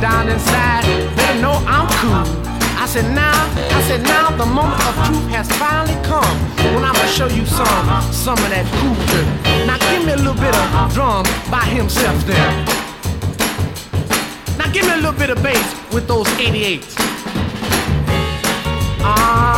down inside, better know I'm cool. I said now the moment of truth has finally come. When I'ma show you some of that cool dirt. Now give me a little bit of drum by himself there. Now give me a little bit of bass with those 88s.